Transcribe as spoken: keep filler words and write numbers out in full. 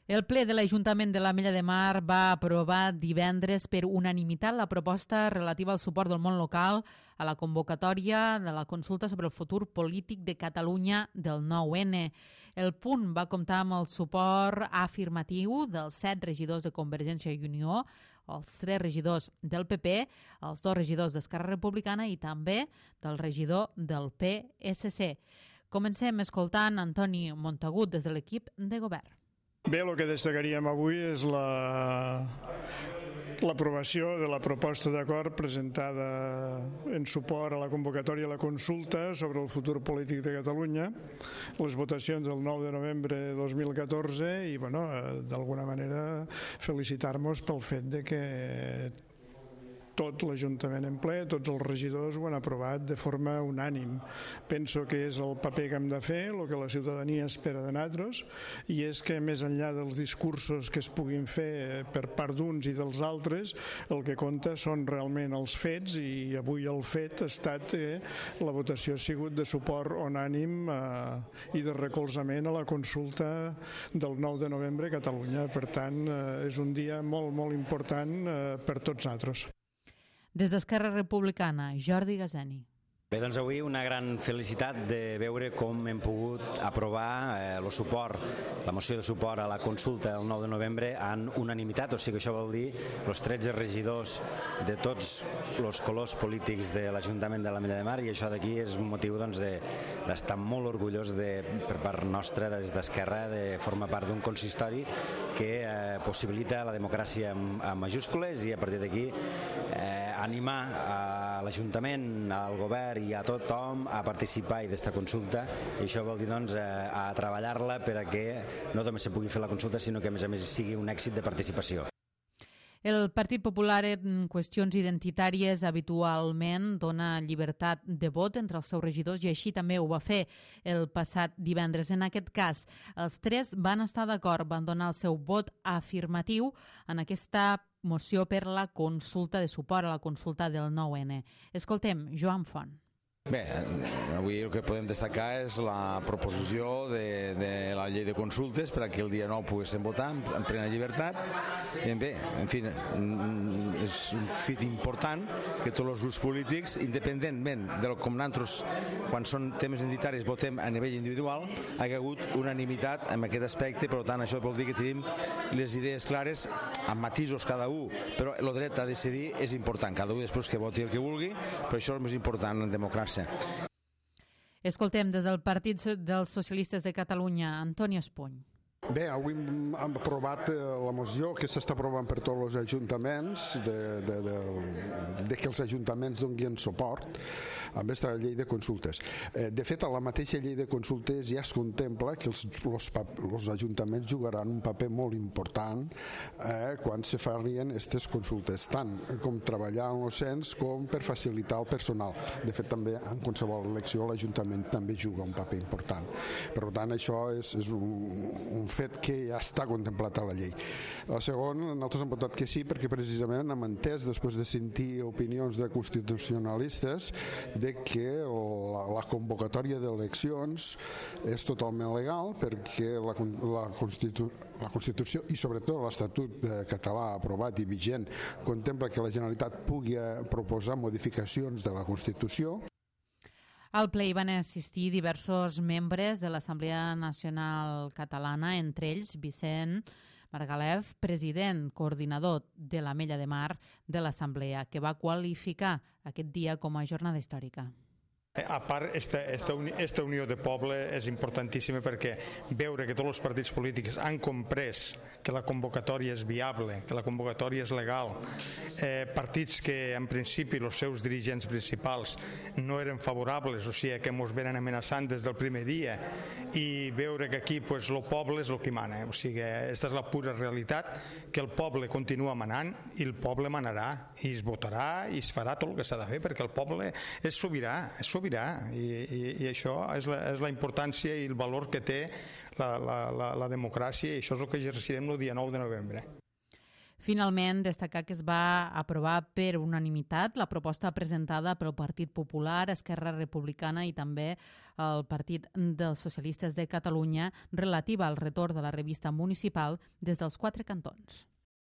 El ple de l'Ajuntament de l'Ametlla de Mar va aprovar divendres per unanimitat la proposta relativa al suport del món local a la convocatòria de la consulta sobre el futur polític de Catalunya del nou ene. El punt va comptar amb el suport afirmatiu dels set regidors de Convergència i Unió, els tres regidors del pe pe, els dos regidors d'Esquerra Republicana i també del regidor del pe esse ce. Comencem escoltant Antoni Montagut des de l'equip de govern. Bé, el que destacaríem avui és la l'aprovació de la proposta d'acord presentada en suport a la convocatòria a la consulta sobre el futur polític de Catalunya, les votacions del nou de novembre de dos mil catorze i, bueno, d'alguna manera felicitar-nos pel fet de que tot l'Ajuntament en ple, tots els regidors ho han aprovat de forma unànim. Penso que és el paper que hem de fer, el que la ciutadania espera de nosaltres, i és que més enllà dels discursos que es puguin fer per part d'uns i dels altres, el que compta són realment els fets, i avui el fet ha estat que la votació ha sigut de suport unànim eh, i de recolzament a la consulta del nou de novembre a Catalunya. Per tant, eh, és un dia molt, molt important eh, per tots nosaltres. Des d'Esquerra Republicana, Jordi Gazeni. Bé, doncs avui una gran felicitat de veure com hem pogut aprovar eh, el suport, la moció de suport a la consulta del nou de novembre en unanimitat, o sigui que això vol dir els tretze regidors de tots els colors polítics de l'Ajuntament de l'Ametlla de Mar, i això d'aquí és un motiu doncs, de, d'estar molt orgullós de, per part nostra des d'Esquerra de formar part d'un consistori que eh, possibilita la democràcia amb, amb majúscules, i a partir d'aquí eh, animar a l'Ajuntament, al govern i a tothom a participar i d'esta consulta, i això vol dir doncs, a treballar-la per a que no només se pugui fer la consulta, sinó que a més a més sigui un èxit de participació. El Partit Popular en qüestions identitàries habitualment dona llibertat de vot entre els seus regidors, i així també ho va fer el passat divendres. En aquest cas, els tres van estar d'acord, van donar el seu vot afirmatiu en aquesta moció per la consulta de suport a la consulta del nou ene. Escoltem Joan Font. Bé, avui el que podem destacar és la proposició de, de la llei de consultes per a que el dia nou poguéssim votar en plena llibertat. I bé, en fi, és un fet important que tots els grups polítics, independentment de com nosaltres, quan són temes identitaris, votem a nivell individual, hi ha hagut unanimitat en aquest aspecte. Per tant, això vol dir que tenim les idees clares, amb matisos cada un, però el dret a decidir és important. Cada un després que voti el que vulgui, però això és el més important en democràcia. Escoltem des del Partit dels Socialistes de Catalunya, Antoni Espuny. Bé, avui hem aprovat la moció que s'està aprovant per tots els ajuntaments de, de, de, de que els ajuntaments donguin suport amb aquesta llei de consultes. De fet, a la mateixa llei de consultes ja es contempla que els, els, els ajuntaments jugaran un paper molt important eh, quan se farien aquestes consultes, tant com treballar en el cens com per facilitar el personal. De fet, també en qualsevol elecció l'Ajuntament també juga un paper important. Per tant, això és, és un, un fet que ja està contemplat a la llei. El segon, nosaltres hem votat que sí perquè precisament hem entès, després de sentir opinions de constitucionalistes, de que la, la convocatòria d'eleccions és totalment legal, perquè la, la, Constitu, la Constitució i sobretot l'Estatut català aprovat i vigent contempla que la Generalitat pugui proposar modificacions de la Constitució. Al ple hi van assistir diversos membres de l'Assemblea Nacional Catalana, entre ells Vicent Margalef, president coordinador de l'Ametlla de Mar de l'Assemblea, que va qualificar aquest dia com a jornada històrica. A part, esta, esta, uni, esta unió de poble és importantíssima perquè veure que tots els partits polítics han comprès que la convocatòria és viable, que la convocatòria és legal, eh, partits que en principi els seus dirigents principals no eren favorables, o sigui que ens venen amenaçant des del primer dia, i veure que aquí pues, el poble és el que mana, o sigui, aquesta és la pura realitat, que el poble continua manant i el poble manarà i es votarà i es farà tot el que s'ha de fer perquè el poble és sobirà, és sobirà. I, i, i això és la, és la importància i el valor que té la, la, la, la democràcia, i això és el que exercirem el dia nou de novembre. Finalment, destacar que es va aprovar per unanimitat la proposta presentada pel Partit Popular, Esquerra Republicana i també el Partit dels Socialistes de Catalunya relativa al retorn de la revista municipal des dels quatre cantons.